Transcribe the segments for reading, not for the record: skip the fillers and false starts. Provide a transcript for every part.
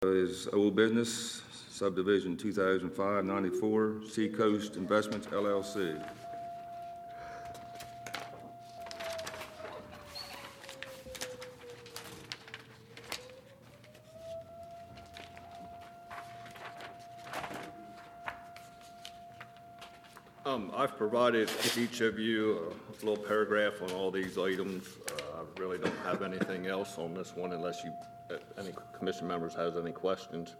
Is old business, subdivision 2005-94, Seacoast Investments LLC. I've provided each of you a little paragraph on all these items. I really don't have anything else on this one unless any commission members has any questions.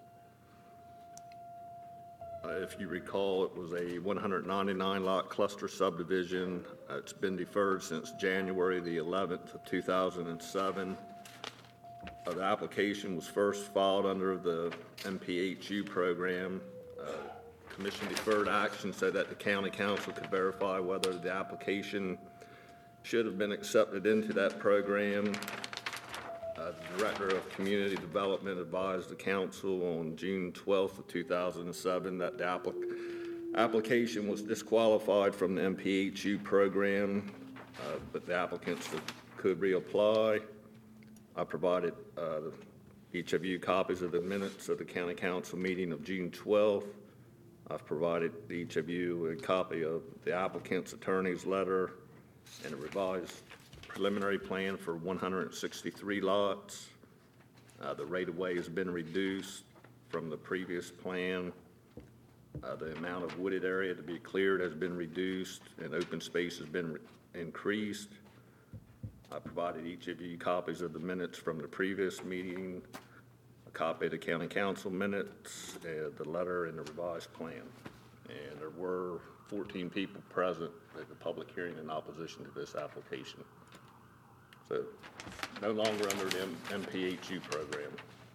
If you recall, it was a 199 lot cluster subdivision. It's been deferred since January the 11th of 2007. The application was first filed under the MPHU program. Commission deferred action so that the county council could verify whether the application should have been accepted into that program. The Director of Community Development advised the council on June 12th of 2007 that the application was disqualified from the MPHU program, but the applicants could reapply. I provided each of you copies of the minutes of the county council meeting of June 12th. I've provided each of you a copy of the applicant's attorney's letter and a revised preliminary plan for 163 lots. The right-of-way has been reduced from the previous plan. The amount of wooded area to be cleared has been reduced and open space has been increased. I provided each of you copies of the minutes from the previous meeting, a copy of the county council minutes, the letter, and the revised plan. And there were 14 people present at the public hearing in opposition to this application. So no longer under the MPHU program.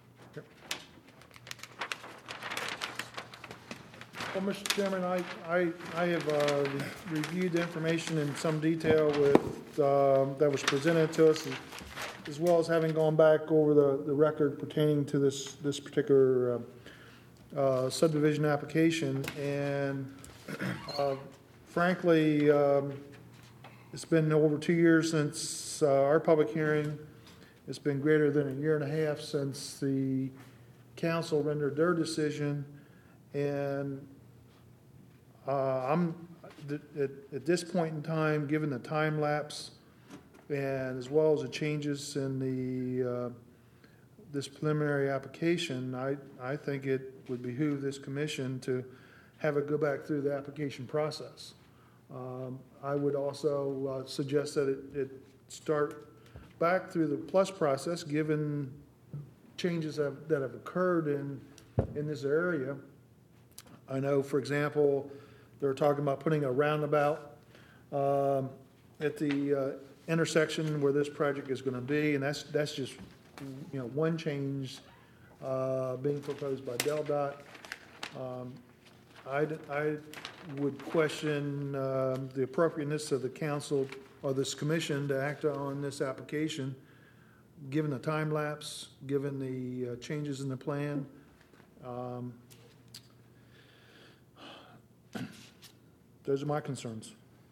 Well, Mr. Chairman, I have reviewed the information in some detail that was presented to us, as well as having gone back over the record pertaining to this particular subdivision application. And frankly, it's been over 2 years since our public hearing. It's been greater than a year and a half since the council rendered their decision. And I'm at this point in time, given the time lapse and as well as the changes in the this preliminary application, I think it would behoove this commission to have it go back through the application process. I would also suggest that it start back through the plus process, given changes that have occurred in this area. I know, for example, they're talking about putting a roundabout at the intersection where this project is going to be, and that's just one change being proposed by DelDOT. I would question the appropriateness of the council or this commission to act on this application, given the time lapse, given the changes in the plan. Those are my concerns.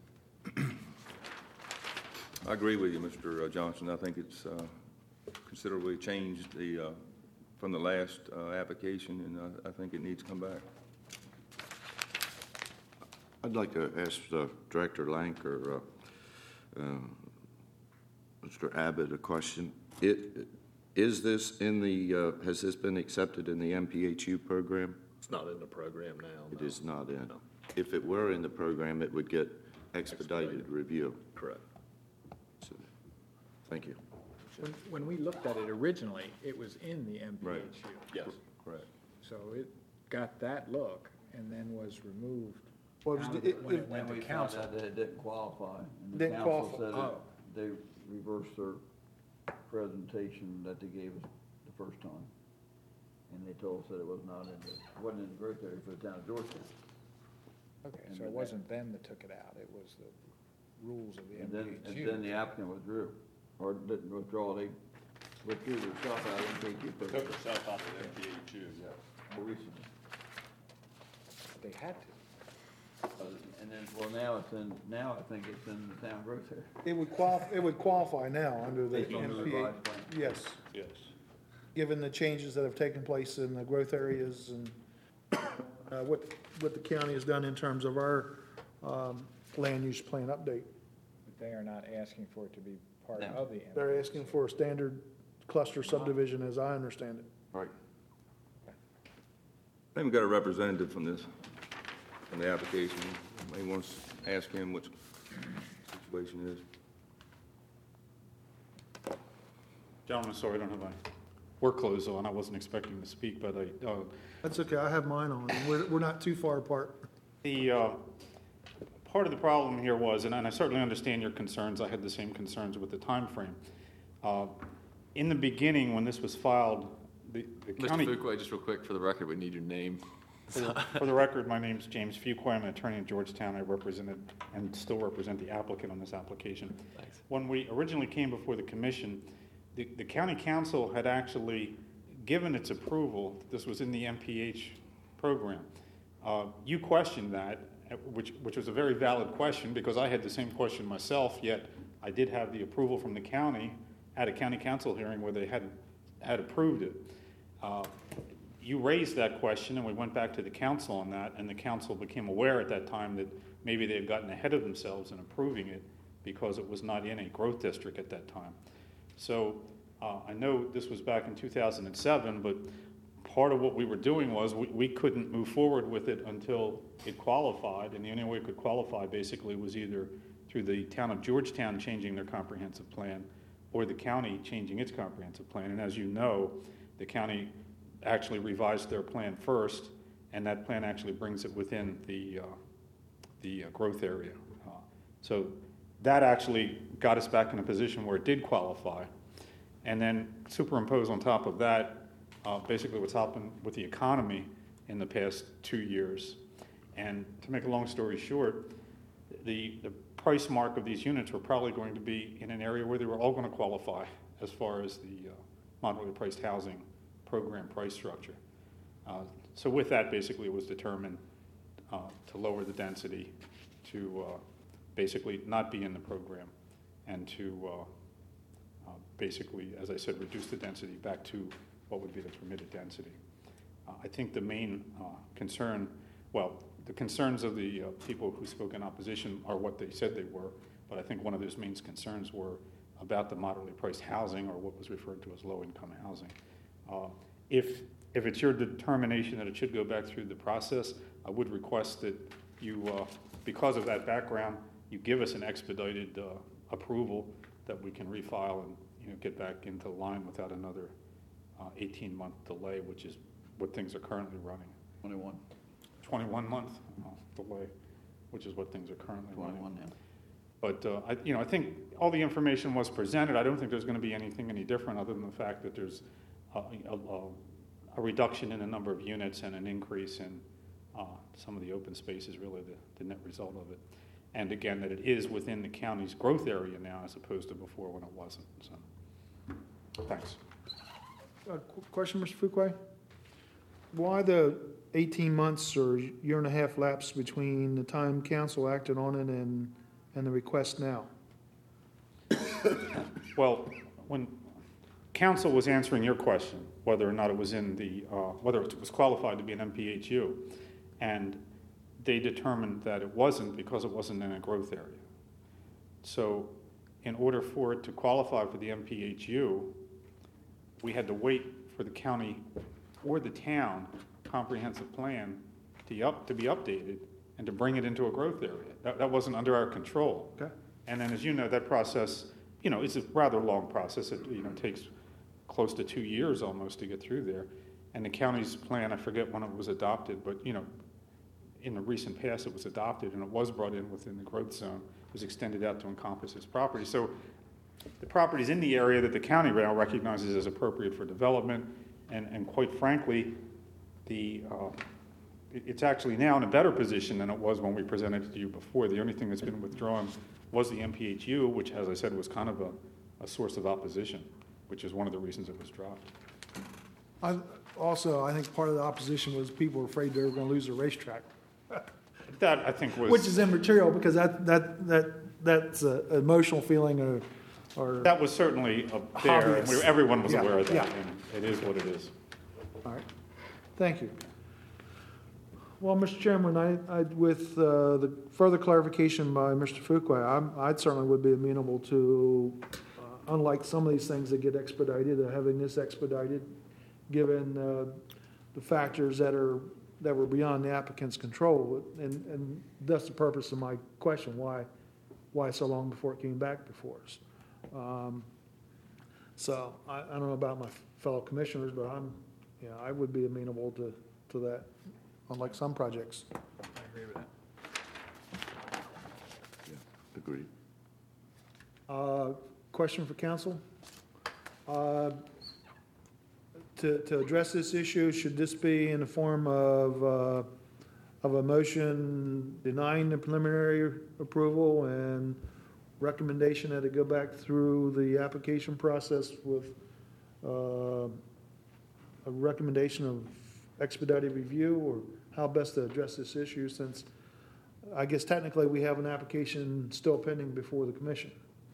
I agree with you, Mr. Johnson. I think it's considerably changed from the last application, and I think it needs to come back. I'd like to ask Director Lank or Mr. Abbott a question. Is this in the, has this been accepted in the MPHU program? It's not in the program now. It no. is not in. No. If it were in the program, it would get expedited review. Correct. So, thank you. When we looked at it originally, it was in the MPHU. Right. Yes. Correct. So it got that look and then was removed Well, out of it when it went to We found council. out that it didn't qualify. And the Didn't council qualify. said Oh. they reversed their presentation that they gave us the first time. And they told us that it was not in wasn't in the growth area for the town of Georgetown. Okay, so it wasn't them that took it out, it was the rules of the And then MPHU. the applicant withdrew, or didn't withdraw, they withdrew their stuff out of MPHU. Took herself out of the MPHU, yes. More recently. They had to. And then, well, now I think it's in the town growth area. It would qualify now under the Based on the MPA. revised plan. Yes. Yes. given the changes that have taken place in the growth areas and what the county has done in terms of our land use plan update. But they are not asking for it to be part of the. They're asking for a standard cluster subdivision, as I understand it. Right. I think we've got a representative from the application. May want to ask him what the situation is. Gentlemen, sorry, I don't have my work clothes on. I wasn't expecting to speak, but That's okay, I have mine on. We're not too far apart. the part of the problem here was, and I certainly understand your concerns. I had the same concerns with the time frame. In the beginning, when this was filed, the county. Mr. Fuqua, just real quick, for the record, we need your name. For the record, my name's James Fuqua. I'm an attorney in Georgetown. I represented and still represent the applicant on this application. Thanks. When we originally came before the commission, the county council had actually given its approval. This was in the MPH program. You questioned that, which was a very valid question, because I had the same question myself, yet I did have the approval from the county at a county council hearing where they had approved it. You raised that question, and we went back to the council on that, and the council became aware at that time that maybe they had gotten ahead of themselves in approving it because it was not in a growth district at that time. So I know this was back in 2007, but part of what we were doing was we couldn't move forward with it until it qualified, and the only way it could qualify basically was either through the town of Georgetown changing their comprehensive plan or the county changing its comprehensive plan. And as you know, the county actually revised their plan first, and that plan actually brings it within the growth area. So that actually got us back in a position where it did qualify. And then superimpose on top of that basically what's happened with the economy in the past 2 years. And to make a long story short, the price mark of these units were probably going to be in an area where they were all going to qualify as far as the moderately priced housing program price structure. So with that, basically, it was determined to lower the density, to basically not be in the program, and to basically, as I said, reduce the density back to what would be the permitted density. I think the main concern, well, the concerns of the people who spoke in opposition are what they said they were, but I think one of those main concerns were about the moderately priced housing, or what was referred to as low-income housing. If it's your determination that it should go back through the process, I would request that you, because of that background, you give us an expedited approval that we can refile and get back into line without another 18-month delay, which is what things are currently running. 21-month delay, which is what things are currently running. 21 now. But I think all the information was presented. I don't think there's going to be anything any different other than the fact that there's a reduction in the number of units and an increase in some of the open space is really the net result of it. And again, that it is within the county's growth area now as opposed to before when it wasn't. So, thanks. Question, Mr. Fuqua? Why the 18 months or year and a half lapse between the time council acted on it and the request now? Well, when council was answering your question, whether or not it was in the, whether it was qualified to be an MPHU, and they determined that it wasn't because it wasn't in a growth area. So in order for it to qualify for the MPHU, we had to wait for the county or the town comprehensive plan to be updated and to bring it into a growth area. That wasn't under our control. Okay. And then, as you know, that process, it's a rather long process. It, takes close to 2 years almost to get through there. And the county's plan, I forget when it was adopted, but, in the recent past it was adopted and it was brought in within the growth zone. It was extended out to encompass its property. So the property's in the area that the county now recognizes as appropriate for development. And quite frankly, it's actually now in a better position than it was when we presented it to you before. The only thing that's been withdrawn was the MPHU, which, as I said, was kind of a source of opposition, which is one of the reasons it was dropped. I think part of the opposition was people were afraid they were going to lose the racetrack, That, I think, was... which is immaterial because that's an emotional feeling or? That was certainly there, and Hobbyists. everyone was Yeah, aware of that, yeah. and it is what it is. All right, thank you. Well, Mr. Chairman, with the further clarification by Mr. Fuqua, I certainly would be amenable to, unlike some of these things that get expedited, having this expedited, given the factors that were beyond the applicant's control, and that's the purpose of my question: why so long before it came back before us? So I don't know about my fellow commissioners, but I would be amenable to that, unlike some projects. I agree with that. Agreed. Question for council? To address this issue, should this be in the form of a motion denying the preliminary approval and recommendation that it go back through the application process with a recommendation of expedited review, or how best to address this issue, since I guess technically we have an application still pending before the commission?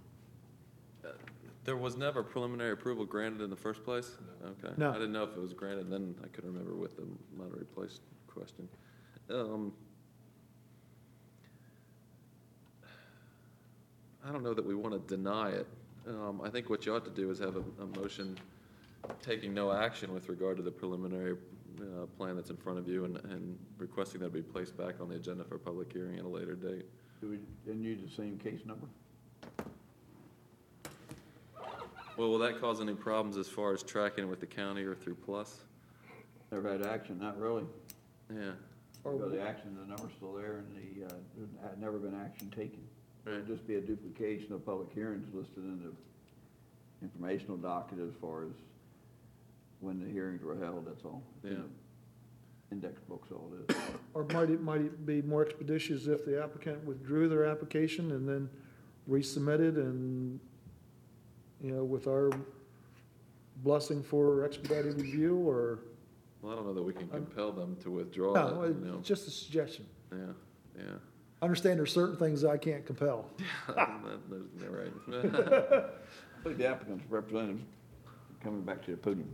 There was never preliminary approval granted in the first place? Okay. No. I didn't know if it was granted, then I couldn't remember with the Monterey Place question. I don't know that we want to deny it. I think what you ought to do is have a motion taking no action with regard to the preliminary plan that's in front of you, and requesting that it be placed back on the agenda for a public hearing at a later date. Do we use the same case number? Well, will that cause any problems as far as tracking with the county or through Plus? Never had action, not really. Yeah. Because the action, the number's still there, and there had never been action taken. Right. It'd just be a duplication of public hearings listed in the informational docket as far as when the hearings were held, that's all. Yeah. Index book's all it is. Or might it be more expeditious if the applicant withdrew their application and then resubmitted, and, with our blessing for expedited review, or? Well, I don't know that we can compel them to withdraw No, it, it's just a suggestion. Yeah. I understand there's certain things I can't compel. You're right. I think the applicant's representative coming back to the podium.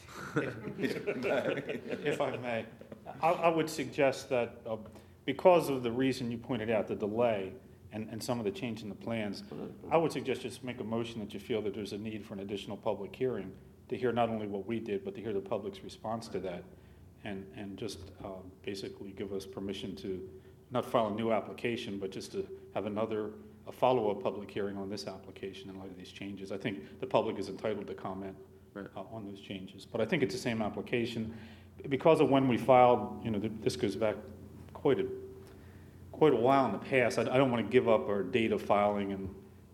If I may, I would suggest that because of the reason you pointed out, the delay and some of the change in the plans, I would suggest just make a motion that you feel that there's a need for an additional public hearing to hear not only what we did, but to hear the public's response to that, and just basically give us permission to not file a new application, but just to have a follow-up public hearing on this application in light of these changes. I think the public is entitled to comment on those changes. But I think it's the same application. Because of when we filed, this goes back quite a while in the past. I don't want to give up our date of filing. And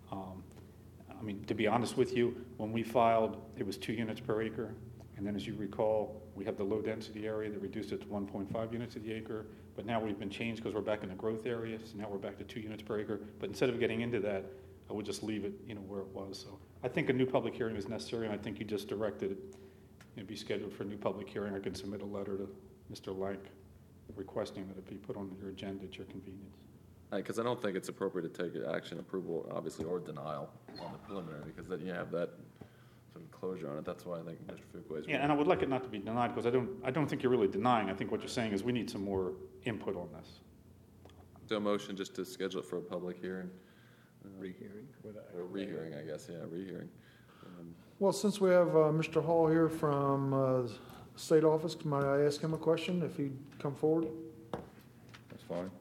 to be honest with you, when we filed, it was 2 units per acre. And then, as you recall, we have the low density area that reduced it to 1.5 units to the acre. But now we've been changed because we're back in the growth area. So now we're back to 2 units per acre. But instead of getting into that, I would just leave it, where it was. So I think a new public hearing is necessary, and I think you just directed it, be scheduled for a new public hearing. I can submit a letter to Mr. Lank requesting that it be put on your agenda at your convenience. Because I don't think it's appropriate to take action, approval, obviously, or denial on the preliminary, because then you have that sort of closure on it. That's why I think Mr. Fuqua is. Yeah, and I would like it not to be denied, because I don't think you're really denying. I think what you're saying is we need some more input on this. So a motion just to schedule it for a public hearing. Rehearing. Or rehearing, I guess, rehearing. Well, since we have Mr. Hall here from State Office, might I ask him a question, if he'd come forward? That's fine.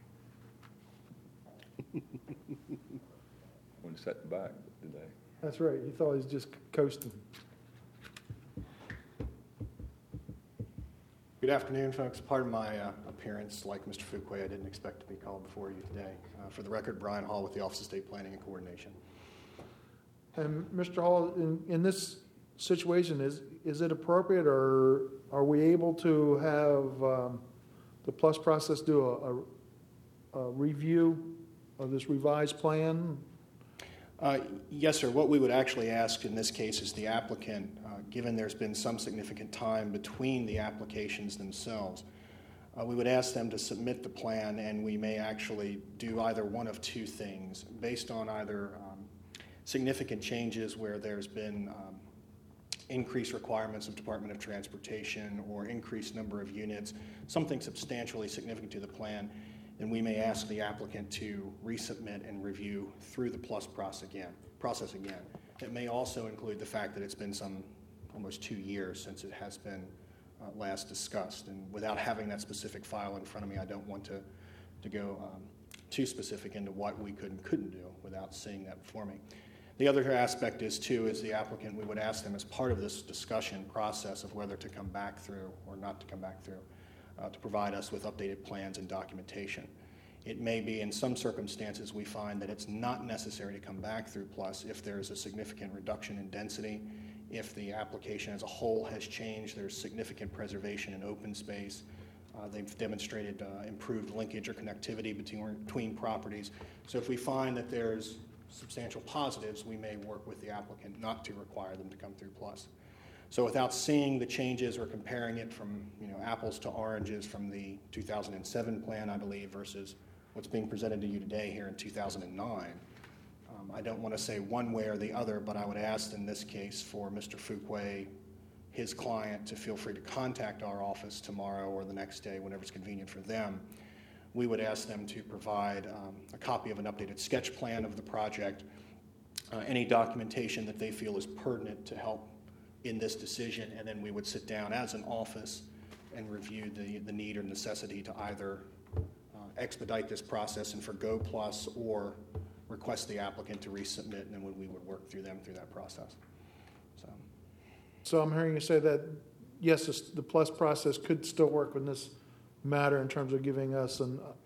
Wouldn't set back today. That's right, he thought he was just coasting. Good afternoon, folks. Pardon my appearance. Like Mr. Fuqua, I didn't expect to be called before you today. For the record, Brian Hall with the Office of State Planning and Coordination. And Mr. Hall, in this situation, is it appropriate, or are we able to have the Plus process do a review of this revised plan? Yes, sir. What we would actually ask in this case is the applicant, given there's been some significant time between the applications themselves, we would ask them to submit the plan, and we may actually do either one of two things based on either significant changes where there's been increased requirements of Department of Transportation or increased number of units, something substantially significant to the plan, then we may ask the applicant to resubmit and review through the PLUS process again. It may also include the fact that it's been almost 2 years since it has been last discussed. And without having that specific file in front of me, I don't want to go too specific into what we could and couldn't do without seeing that before me. The other aspect is the applicant, we would ask them as part of this discussion process of whether to come back through or not to come back through, to provide us with updated plans and documentation. It may be in some circumstances we find that it's not necessary to come back through PLUS if there's a significant reduction in density, if the application as a whole has changed, there's significant preservation in open space. They've demonstrated improved linkage or connectivity between properties. So if we find that there's substantial positives, we may work with the applicant not to require them to come through PLUS. So without seeing the changes or comparing it from apples to oranges from the 2007 plan, I believe, versus what's being presented to you today here in 2009, I don't want to say one way or the other, but I would ask in this case for Mr. Fuqua, his client, to feel free to contact our office tomorrow or the next day, whenever it's convenient for them. We would ask them to provide a copy of an updated sketch plan of the project, any documentation that they feel is pertinent to help in this decision, and then we would sit down as an office and review the need or necessity to either expedite this process and forgo PLUS or request the applicant to resubmit, and then we would work through them through that process. So I'm hearing you say that, yes, the PLUS process could still work in this matter in terms of giving us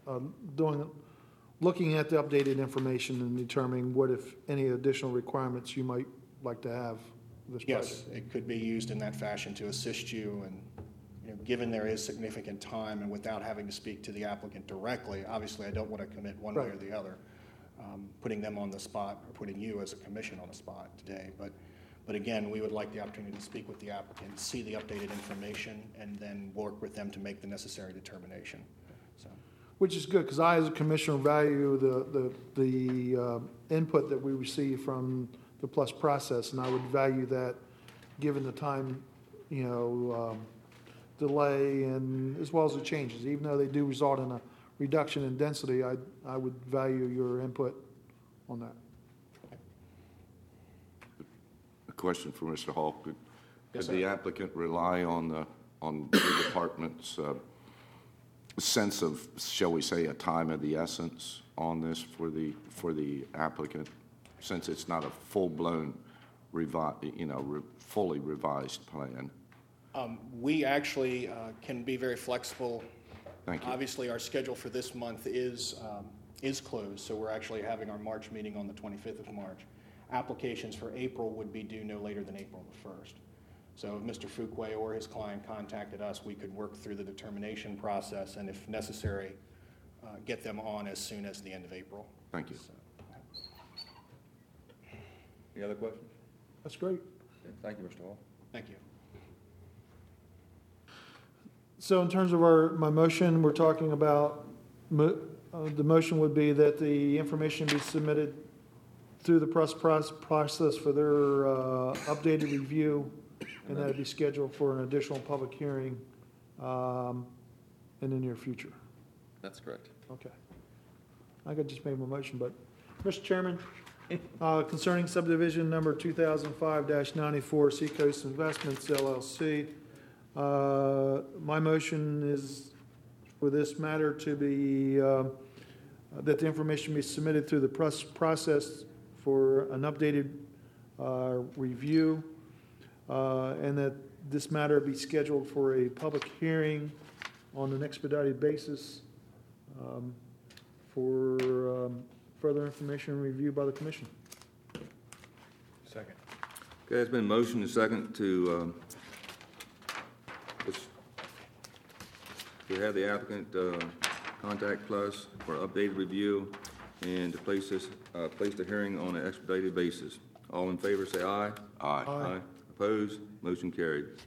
looking at the updated information and determining what, if any, additional requirements you might like to have. This Yes, it could be used in that fashion to assist you, and given there is significant time and without having to speak to the applicant directly, obviously I don't want to commit one way or the other, putting them on the spot or putting you as a commission on the spot today. But again, we would like the opportunity to speak with the applicant, see the updated information, and then work with them to make the necessary determination. So, Which is good, because I, as a commissioner, value the input that we receive from the PLUS process, and I would value that, given the time, delay, and as well as the changes. Even though they do result in a reduction in density, I would value your input on that. Question for Mr. Hall. Could Yes, the sir. applicant rely on the department's sense of, shall we say, a time of the essence on this for the applicant, since it's not a full-blown fully revised plan? we actually can be very flexible. Thank you. Obviously, our schedule for this month is closed, so we're actually having our March meeting on the 25th of March. Applications for April would be due no later than April the 1st. So if Mr. Fuqua or his client contacted us, we could work through the determination process and, if necessary, get them on as soon as the end of April. Thank you. So, Any other questions? That's great. Okay, thank you, Mr. Hall. thank you. So in terms of my motion, we're talking about, the motion would be that the information be submitted through the press process for their updated review, and that it be scheduled for an additional public hearing in the near future. That's correct. Okay. I could just made my motion, but, Mr. Chairman, concerning subdivision number 2005-94 Seacoast Investments LLC, my motion is for this matter to be, that the information be submitted through the process for an updated review, and that this matter be scheduled for a public hearing on an expedited basis for further information and review by the commission. Second. Okay, it's been motioned and second to have the applicant contact PLUS for updated review and to place the hearing on an expedited basis. All in favor, say aye. Aye. Aye. Opposed? Motion carried.